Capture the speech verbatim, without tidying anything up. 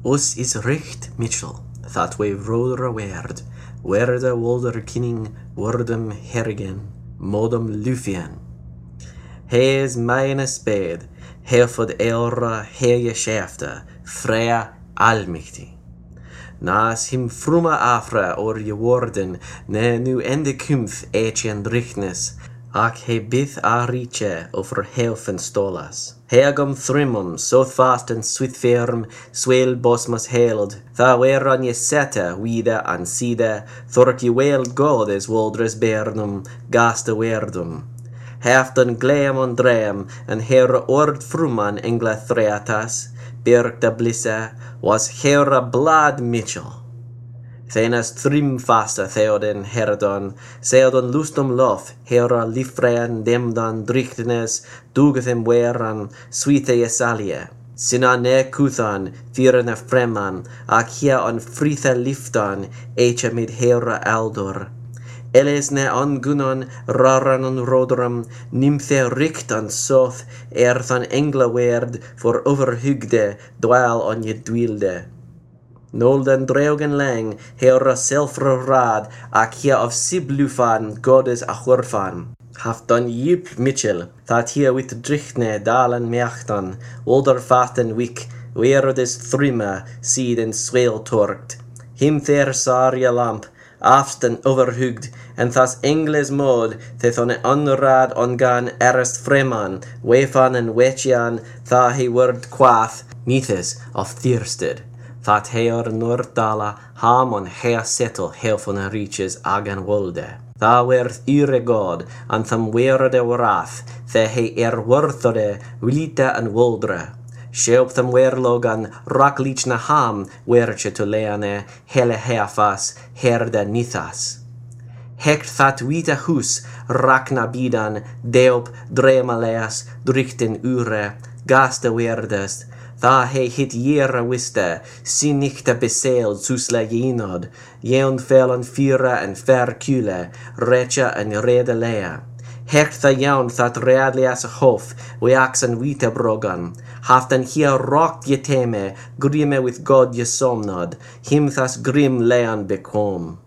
Us is recht, Mitchell, that we roder werd, werde wolder kinning, wordum hergen, modum lufian. He is meine spade, herfod eura herje schäfte, freya almichtig. Nas him fruma afra or je worden, ne nu ende kumf etjen richtnes, ac he bith a riche over helfen stolas. Heagum thrimum, so fast and sweet firm, swel bosmas held, tha weran je seta, wida an sida, thork je weld godes woldres bernum, gaste werdum. Heften gleam on dream, and her ord fruman engla threatas, Birk de blisse, was hera blad Mitchell. Thenas trim fasta theoden herdon, seodon lustum lof, hera lifrean demdan drichtnes, dugethem weran, suite jesalie. Sina ne kuthan, virene freman, ac hia on frithe liftan, eche mid hera aldor. Eles ne ongunon raran rodram, nymphe rictan soth, erthan engla werd, for overhugde, dwal on je dwilde. Nolden dreugen lang, hera selfre rad, ac hia of siblufan, godes achwerfan. Haftan jip Mitchell, that hier wit drichtne dalen meachtan, older faten wik, werodes thrimme, seed en sweel torkt. Him ther sarja lamp, afsten overhugd, en thas engles mod, thethon onrad ongan erest freman, wefan en wechian, tha he word quath, mithes of thirsted. That heor nordala ham on hea settle helfon reaches agan wolde. Tha werth ire god, and tham werde wrath, the he er worthore, wilita and woldre. Sheop tham werlogan, rak lichna ham, werche to leane, hele heafas, herde nithas. Hekt that vita hus, rakna bidan, deop dremaleas, drichten ure, gaste werdest, tha he hit jera wiste, sinichte beseeld susla jenod, jeon felon fira en fercule, recha en redelea. Hekt tha jaun that readlias hof, weax en vita brogan, haften hia rokt je teme, grimme with God je somnod, him thas grim lean bekom.